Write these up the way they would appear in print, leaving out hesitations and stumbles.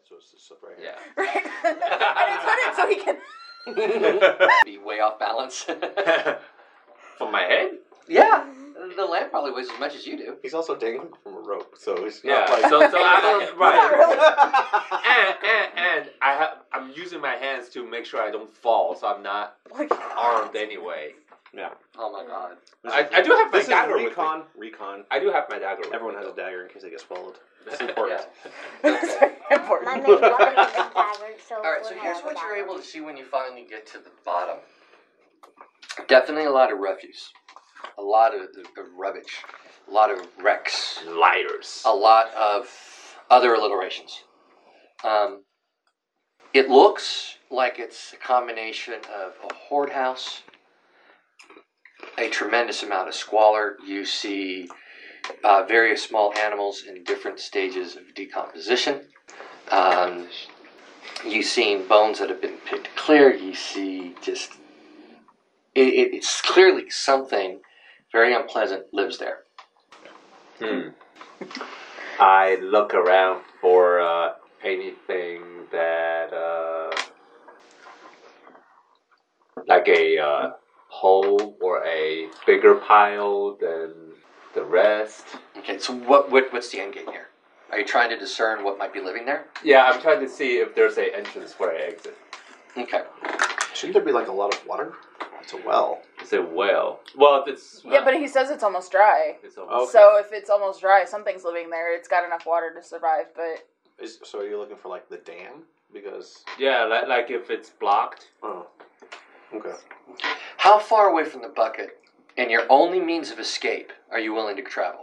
so it's just up right here. Yeah. Right. And he put it so he can. Be way off balance. From my head? Yeah, the lamp probably weighs as much as you do. He's also dangling from a rope, so he's Yeah. not like... So I Not really. and I'm using my hands to make sure I don't fall, so I'm not Like, armed anyway. Yeah. Oh my god. I do have my This is dagger with me. recon. I do have my dagger with Everyone me, has a though. dagger in case they get swallowed. It's important. it's very important. My main weapon is a dagger, so... Alright, so we'll here's have what a you're dagger. able to see when you finally get to the bottom. Definitely a lot of refuse. A lot of rubbish. A lot of wrecks. Lighters. A lot of other alliterations. It looks like it's a combination of a hoard house, a tremendous amount of squalor. You see various small animals in different stages of decomposition. You've seen bones that have been picked clear. You see just... It's clearly something very unpleasant lives there. I look around for anything that, like a hole or a bigger pile than the rest. Okay, so what's the end game here? Are you trying to discern what might be living there? Yeah, I'm trying to see if there's an entrance where I exit. Okay. Shouldn't there be like a lot of water? It's a well. It's a well. Well, it's Yeah, but he says it's almost dry. it's almost, Okay. So if it's almost dry, something's living there. It's got enough water to survive, but... So are you looking for like the dam? Because... yeah, like if it's blocked. Oh. Okay. How far away from the bucket and your only means of escape are you willing to travel?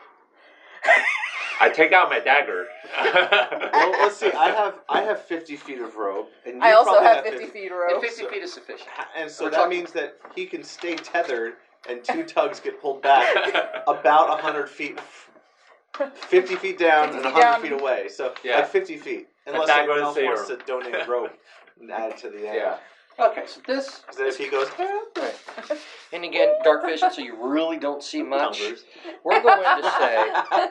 I take out my dagger. Well, let's see. I have 50 feet of rope, and you I also probably have 50 feet of And rope. 50 feet is sufficient. And so We're that talking- means that he can stay tethered, and two tugs get pulled back about 100 feet, 50 feet down 50 and feet 100 down. feet away. So Yeah. like 50 feet, unless dagger anyone is else zero. wants to donate rope and add to the end. Yeah. Okay, so this... Because then if he goes, And again, dark vision, so you really don't see much. numbers. We're going to say...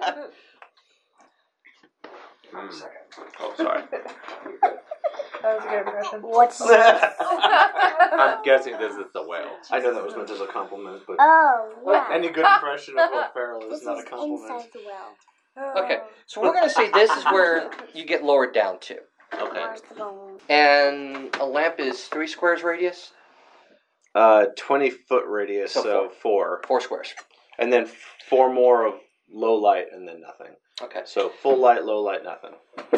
Oh, sorry. That was a good impression. What's this? I'm guessing this is the whale. I know that was meant as a compliment, but Oh, yeah. any good impression of Will Ferrell This is not a is compliment. inside the well. Okay, so we're going to say this is where you get lowered down to. Okay. Where's the bone? And a lamp is 3 squares radius? 20-foot radius, So so 4. 4 squares. And then 4 more of low light, and then nothing. Okay. So full light, low light, nothing.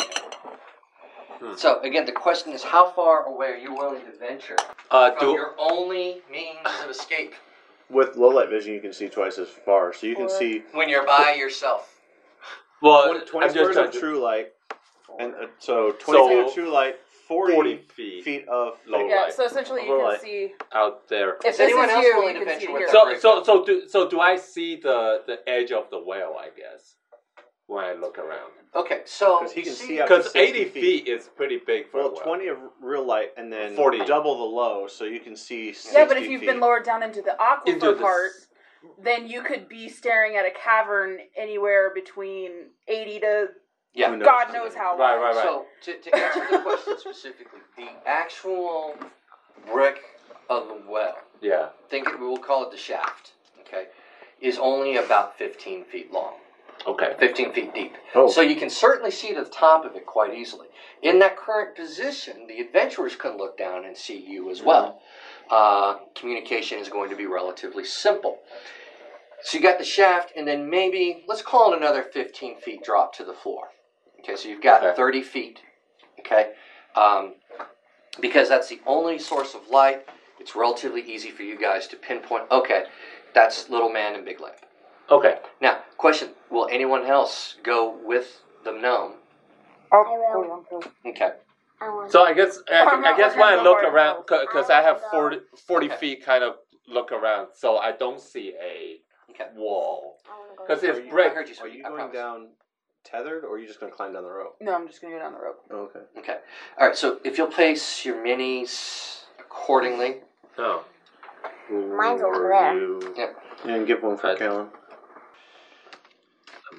So, again, the question is how far away are you willing to venture from your only means of escape With low light vision, you can see twice as far, so you can see when you're by yourself? Well, 20 I'm squares just of true light, and so 20 So, feet of true light, 40 feet of low low Yeah, light. so essentially you Low can light. see... out there. If Is this anyone is else you, willing you to can venture see with here. that? So do I see the edge of the whale? I guess when I look around, Okay, so... Because he can see up to because 60 80 feet is pretty big for a Well, whale. 20 of real light, and then 40. double the low, so you can see 60 Yeah, but if you've feet. been lowered down into the aquifer Into the part, then you could be staring at a cavern anywhere between 80 to Yeah. Who knows? God knows how Right, long. right. So, to answer the question specifically, the actual brick of the well, Yeah. we'll call it the shaft, okay, is only about 15 feet long. Okay. 15 feet deep. Oh. So you can certainly see to the top of it quite easily. In that current position, the adventurers can look down and see you as well. Communication is going to be relatively simple. So you got the shaft, and then maybe, let's call it another 15 feet drop to the floor. Okay, so you've got Okay. 30 feet, okay? Because that's the only source of light, it's relatively easy for you guys to pinpoint, okay, that's Little Man and Big Lamp. Okay. Now, question, will anyone else go with the gnome? I will. Okay. I want So I guess I'm not when I looking look for it. around, because I have 40 Okay. feet kind of look around, so I don't see a Okay. wall. I want to go. Because Are if you- I brick, heard you, Are sweetie, you I going promise. down tethered, or are you just going to climb down the rope? No, I'm just going to go down the rope. Oh, okay. Okay. All right, so if you'll place your minis accordingly. oh, Mine's over there. Yep. And give one for Right. Callan. I'm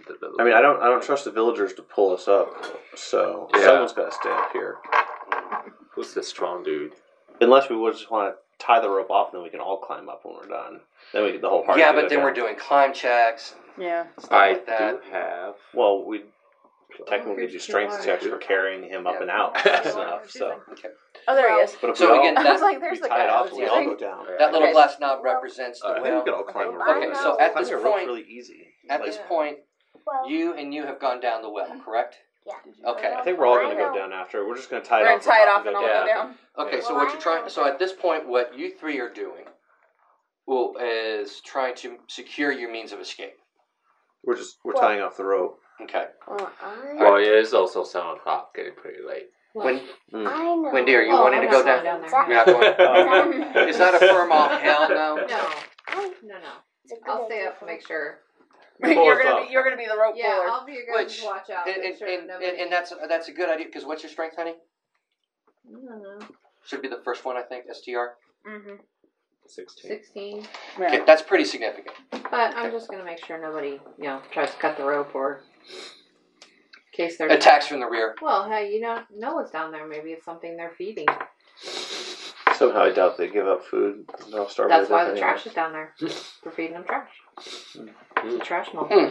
I mean, I don't trust the villagers to pull us up, so Yeah. someone's got to stay up here. Who's the strong dude? Unless we would just want to tie the rope off, and then we can all climb up when we're done. Then we get the whole party. Yeah, to but go then down. we're doing climb checks, Yeah. stuff I like that. do have. Well, we technically do strength checks for carrying him up and out and stuff. So, Oh, there he is. but if So we again, all I was like, we there's the tie guy. it I off, was and we all using. go down. That little Okay. glass knob represents the I think we well. could all climb. Okay, so at this climbing a rope's point, really easy. at Like, this point, Well, you have gone down the well, correct? yeah. Okay. I think we're all going to I go know. down after. We're just going to tie We're it gonna off. tie it off and and go I'll down. go down. Okay, so Well, what I you're trying, know. so at this point, what you three are doing, well, is trying to secure your means of escape. We're tying off the rope. Okay. Well, Well, it is also 7 o'clock, getting pretty late. When, I know. Wendy, are you Oh, wanting to I'm go not down? going down there. You're not going. Is that a firm off? Hell no. No, I- no. it's a good I'll stay idea up to for make sure. You're gonna be the rope Yeah, puller. I'll be your guys' Which, watch out. and, make and, sure and, nobody- and that's a good idea, because what's your strength, honey? I don't know. Should be the first one, I think, STR. Mm-hmm. 16. 16. Okay, that's pretty significant. But I'm just gonna make sure nobody, tries to cut the rope or in case they're Attacks from the rear. Well, hey, no one's down there. Maybe it's something they're feeding. Somehow I doubt they give up food. They'll starve That's to why death the anyway. trash is down there. They're feeding them trash. It's a trash mall. Well,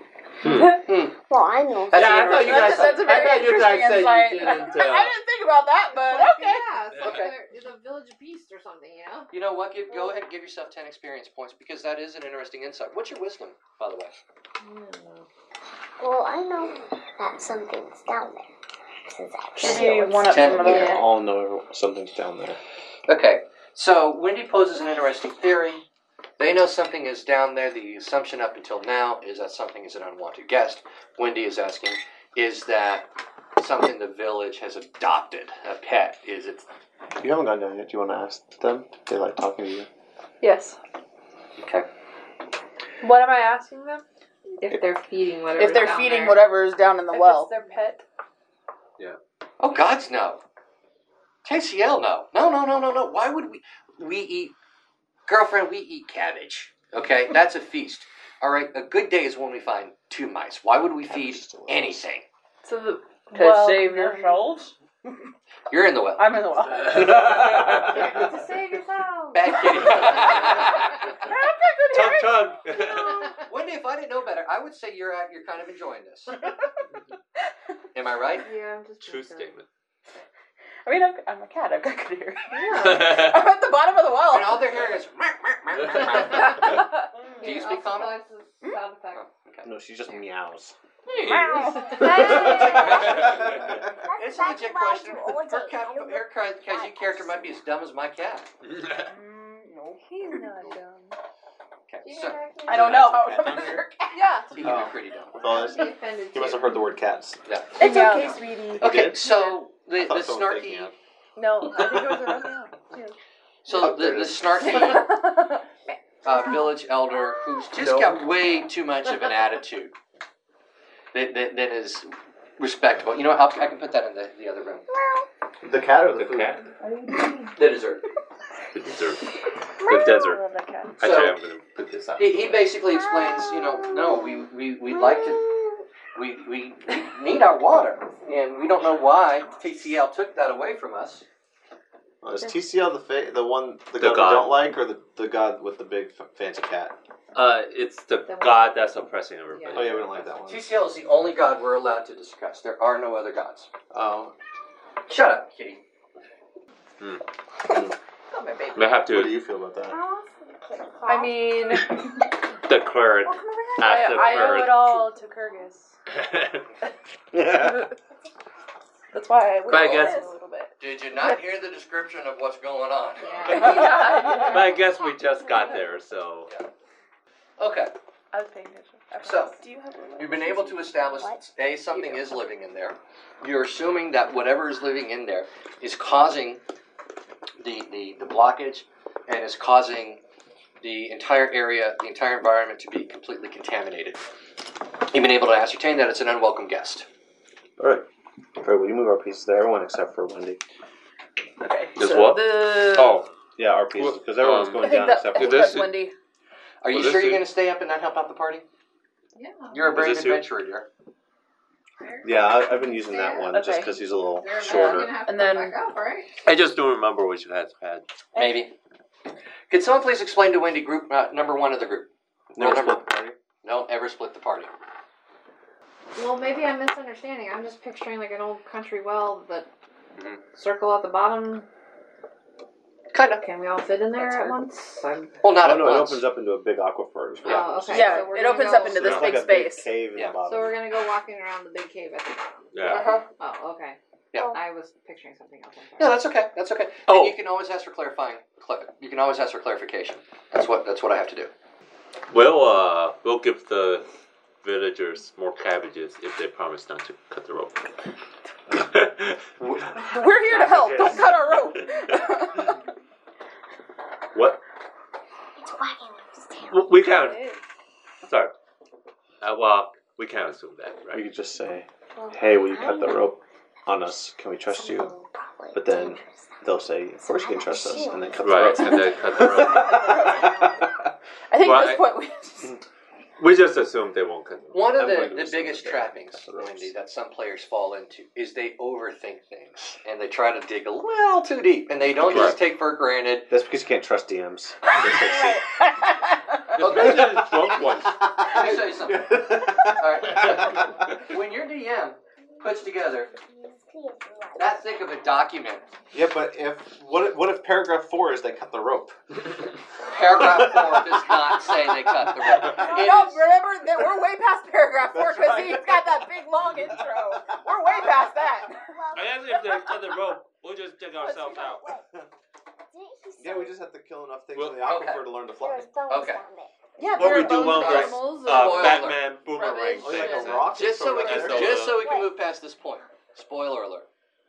I know. That's Yeah, I thought you guys. That's a very I thought you guys interesting said insight. you didn't. I didn't think about that, but okay. Yeah, it's like Okay. it's a village beast or something, You know what? Go ahead and give yourself 10 experience points, because that is an interesting insight. What's your wisdom, by the way? I don't know. Well, I know that something's down there. Since I Maybe one up Ten. from We another. all know something's down there. Okay, so Wendy poses an interesting theory. They know something is down there. The assumption up until now is that something is an unwanted guest. Wendy is asking, is that something the village has adopted, a pet? Is it? You haven't gone down yet. Do you want to ask them? They like talking to you. Yes. Okay. What am I asking them? If they're feeding whatever. If they're feeding whatever is down in the If well. it's their pet. Oh, gods, no. KCL, no. No. Why would we eat, girlfriend, we eat cabbage. Okay, that's a feast. All right, a good day is when we find 2 mice. Why would we feed anything? So the To save yourselves? You're in the well. I'm in the well. To save yourself. Bad kitty. Tug. Wendy, if I didn't know better, I would say you're kind of enjoying this. Am I right? Yeah, I'm just. True statement. I mean, I'm a cat. I've got good hearing. Yeah. I'm at the bottom of the well. And all they're hearing is. Do you speak common? Sound effect. Okay. No, she just meows. It's a legit question. Her Kaiju character might be as dumb as my cat. No. He's not dumb. Okay, so I don't know how dumb is your cat. Yeah. he can be pretty dumb. With all this, Be offended he must too. have heard the word cats. Yeah. It's Yeah. okay, sweetie. Okay, did? so the thought someone was taking snarky, it. No, I think it was a Romeo. so the snarky village elder who's just got way too much of an attitude that is respectable. You know what? I can put that in the other room. The cat or The cat. The dessert. The dessert. The desert. Love that cat. Actually, So- I'm gonna put this out. He basically explains, no, we'd like to, we need our water, and we don't know why TCL took that away from us. Is TCL the one the The god we god. don't like, or the god with the big fancy cat? It's the The god that's oppressing everybody. Oh yeah, we don't like that one. TCL is the only god we're allowed to discuss. There are no other gods. Oh, Shut up, kitty. Oh, my baby. We have what do to you feel about that? I mean, declare it as the I owe it bird. all to Kyrgyz. That's why I But I will guess- a little bit. Did you not hear the description of what's going on? But I guess we just got there, so. Okay, I was paying attention. I So, promise. Do you have a you've been able to establish that something is living in there. You're assuming that whatever is living in there is causing the blockage and is causing the entire area, the entire environment to be completely contaminated. You've been able to ascertain that it's an unwelcome guest. All right. Alright, will you move our pieces there? Everyone except for Wendy. Okay. Just so what? The Oh, Yeah, our pieces, because everyone's I going I think down that, except I for think this that's is- Wendy. Are you Well, sure this you're is- going to stay up and not help out the party? Yeah. You're a brave Is this you? adventurer, dear. Yeah, I've been using that one just Okay. because he's a little They're shorter. gonna have to And come then- back up, right? I just don't remember which you had. Maybe. Could someone please explain to Wendy group number 1 of the group? Never Roll number. split the party. Don't ever split the party. Well, maybe I'm misunderstanding. I'm just picturing like an old country well that Mhm. circle at the bottom. Kind of. Can we all fit in there That's at hard. once? Well, not Oh at no, it once. opens up into a big aquifer. Is what Yeah. Oh, okay. Yeah, so we're it gonna opens go- up into There's this like big a big space. cave in Yeah. the bottom. So we're gonna go walking around the big cave at the bottom. Yeah. Uh-huh. Oh, okay. Yeah. I was picturing something else. I'm sorry. No, that's okay. That's okay. Oh. And you can always ask for you can always ask for clarification. That's what I have to do. We'll give the villagers more cabbages if they promise not to cut the rope. We're here to help. Don't cut our rope. What? It's wagging its tail. We can't. Sorry. We can't assume that, We right? could just say, "Hey, will you cut the rope on us? Can we trust you?" But then they'll say, "Of course you can trust us," and then cut the Right, rope. and then cut the rope. I think Well, at this point We just assume they won't cut the rope. One of I'm going to the assume biggest that they trappings, cut the ropes. Wendy, that some players fall into is they overthink things and they try to dig a little too deep, and they don't just take for granted. That's because you can't trust DMs. Especially the drunk ones. Let me show you something. All right. When your DM puts together that thick of a document, Yeah, but what if paragraph 4 is they cut the rope? paragraph 4 does not say they cut the rope. It No, is- remember that we're way past paragraph 4 That's because right. he's got that big long intro. We're way past that. I guess if they cut the rope, we'll just dig ourselves out. Yeah, we just have to kill enough things Well, in the aquifer okay. to learn to fly. There's bones Okay. down there. Yeah, What there we are do bones one of was, animals. Spoiler Batman boomerang Rubbish. Oh, yeah, like thing. a rock. just so we can That's all. move past this point. Spoiler alert.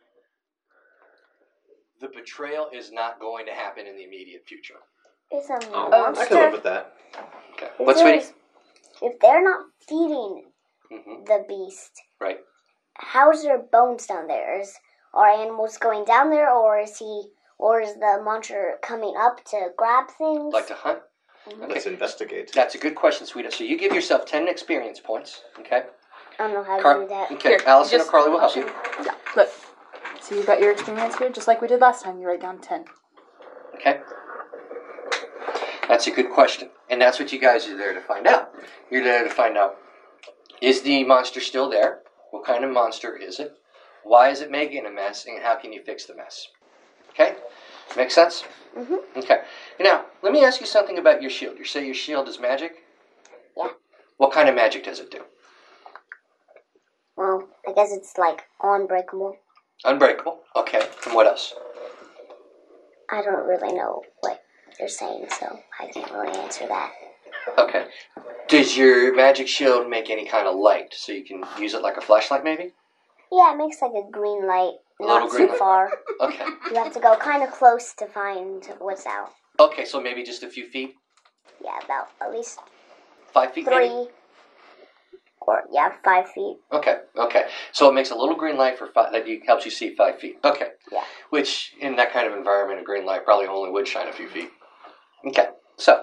The betrayal is not going to happen in the immediate future. Is a I can live monster. with that. Okay. If What's sweetie? If they're not feeding Mm-hmm. the beast, Right. how's there bones down there? Are animals going down there, or is the monster coming up to grab things? Like to hunt? Let's investigate. That's a good question, sweetie. So you give yourself 10 experience points. Okay. I don't know how to Car- do that. Okay. Here, Allison just- or Carly will help you. Yeah, look. So you've got your experience here, just like we did last time. You write down 10. Okay. That's a good question. And that's what you guys are there to find out. You're there to find out, is the monster still there? What kind of monster is it? Why is it making a mess? And how can you fix the mess? Okay? Make sense? Mm-hmm. Okay. Now, let me ask you something about your shield. You say your shield is magic? Yeah. What kind of magic does it do? Well, I guess it's like unbreakable. Unbreakable. Okay. And what else? I don't really know what you're saying, so I can't really answer that. Okay. Does your magic shield make any kind of light so you can use it like a flashlight maybe? Yeah, it makes like a green light, Little not green too light. far. Okay. You have to go kind of close to find what's out. Okay, so maybe just a few feet? Yeah, about at least 5 feet maybe? 3 or 5 feet. Okay, okay. So it makes a little green light for helps you see 5 feet. Okay. Yeah. Which, in that kind of environment, a green light probably only would shine a few feet. Okay, so.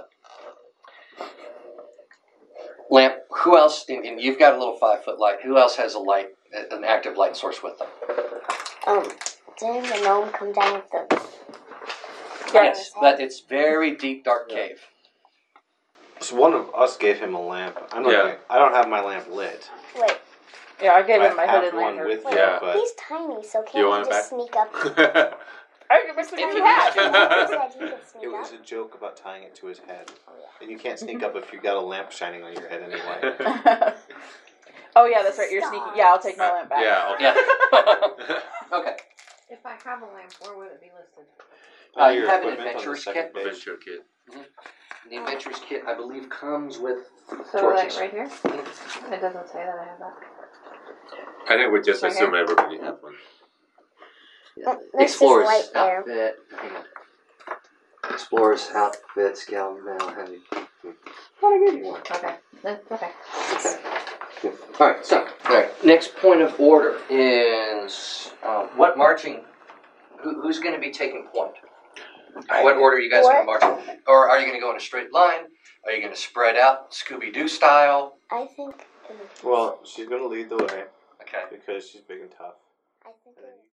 Lamp, who else, and you've got a little 5-foot light, who else has a light, an active light source with them? Didn't the gnome come down with the... Yes, but it's very deep, dark cave. So one of us gave him a lamp. I don't have my lamp lit. Wait, Yeah, I gave I him my have hooded one lantern. with me, Yeah. but he's tiny, so You can't want he it just back? sneak up? I give us the If one you you had. He said he could sneak it up. was a joke about tying it to his head. And you can't sneak up if you got a lamp shining on your head anyway. Oh yeah, that's right. You're sneaking. Yeah, I'll take my lamp back. Yeah, okay. Yeah. Okay. If I have a lamp, where would it be listed? You Your have an equipment on the adventurer's second kit. page. Adventure kit. The adventurer's kit, I believe, comes with So torches. like right here? It doesn't say that I have that. I think we just Right assume everybody have one. There's this Explorer's light there. outfit. Hang on. Explorer's outfit, scout mail, heavy. What a good one. Okay. Okay. Alright, so, next point of order is what marching, who's going to be taking point? What order are you guys going to march in? Or are you going to go in a straight line? Are you going to spread out Scooby-Doo style? I think. It would be Well, she's gonna lead the way Okay. because she's big and tough. I think. It would